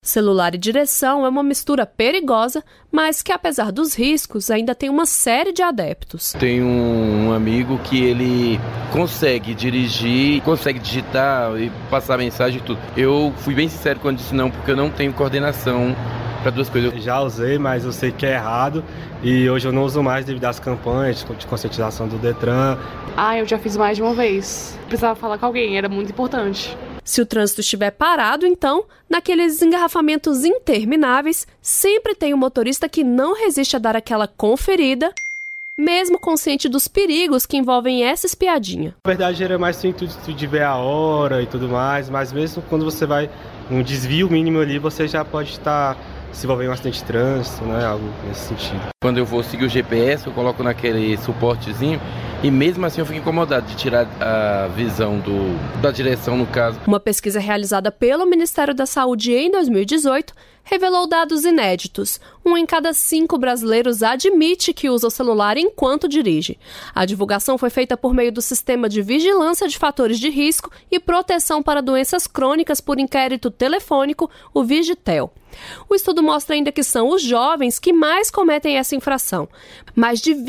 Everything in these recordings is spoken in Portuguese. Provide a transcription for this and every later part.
Celular e direção é uma mistura perigosa, mas que apesar dos riscos, ainda tem uma série de adeptos. Tenho um amigo que ele consegue dirigir, consegue digitar e passar mensagem e tudo. Eu fui bem sincero quando disse não, porque eu não tenho coordenação para duas coisas. Já usei, mas eu sei que é errado e hoje eu não uso mais devido às campanhas de conscientização do Detran. Eu já fiz mais de uma vez. Precisava falar com alguém, era muito importante. Se o trânsito estiver parado, então, naqueles engarrafamentos intermináveis, sempre tem um motorista que não resiste a dar aquela conferida, mesmo consciente dos perigos que envolvem essa espiadinha. Na verdade, era mais o intuito de ver a hora e tudo mais, mas mesmo quando você vai um desvio mínimo ali, você já pode estar se envolver em um acidente de trânsito, né? Algo nesse sentido. Quando eu vou seguir o GPS, eu coloco naquele suportezinho e mesmo assim eu fico incomodado de tirar a visão da direção, no caso. Uma pesquisa realizada pelo Ministério da Saúde em 2018 revelou dados inéditos. 1 em cada 5 brasileiros admite que usa o celular enquanto dirige. A divulgação foi feita por meio do Sistema de Vigilância de Fatores de Risco e Proteção para Doenças Crônicas por Inquérito Telefônico, o Vigitel. O estudo mostra ainda que são os jovens que mais cometem essa infração. Mais de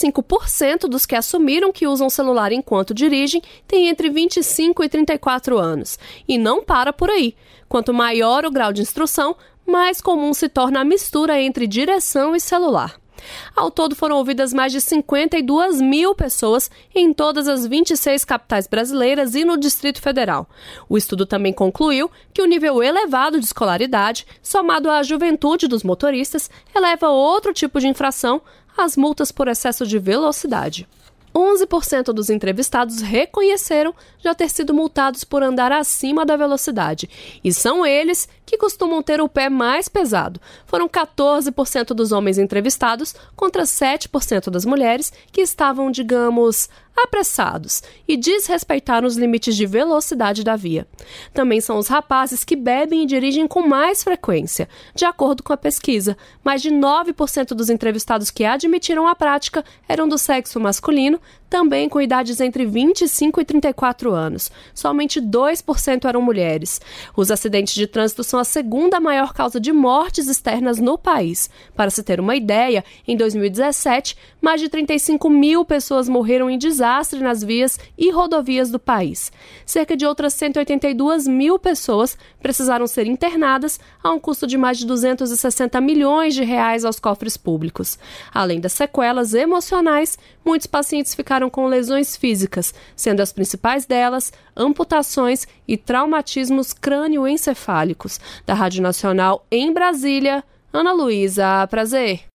25% dos que assumiram que usam o celular enquanto dirigem têm entre 25 e 34 anos. E não para por aí. Quanto maior o grau de instrução, mais comum se torna a mistura entre direção e celular. Ao todo foram ouvidas mais de 52 mil pessoas em todas as 26 capitais brasileiras e no Distrito Federal. O estudo também concluiu que o nível elevado de escolaridade, somado à juventude dos motoristas, eleva outro tipo de infração, as multas por excesso de velocidade. 11% dos entrevistados reconheceram já ter sido multados por andar acima da velocidade. E são eles que costumam ter o pé mais pesado. Foram 14% dos homens entrevistados contra 7% das mulheres que estavam, digamos, apressados e desrespeitaram os limites de velocidade da via. Também são os rapazes que bebem e dirigem com mais frequência. De acordo com a pesquisa, mais de 9% dos entrevistados que admitiram a prática eram do sexo masculino, também com idades entre 25 e 34 anos. Somente 2% eram mulheres. Os acidentes de trânsito são a segunda maior causa de mortes externas no país. Para se ter uma ideia, em 2017, mais de 35 mil pessoas morreram em desastre nas vias e rodovias do país. Cerca de outras 182 mil pessoas precisaram ser internadas a um custo de mais de 260 milhões de reais aos cofres públicos. Além das sequelas emocionais, muitos pacientes ficaram com lesões físicas, sendo as principais delas amputações e traumatismos crânioencefálicos. Da Rádio Nacional em Brasília, Ana Luísa Prazer.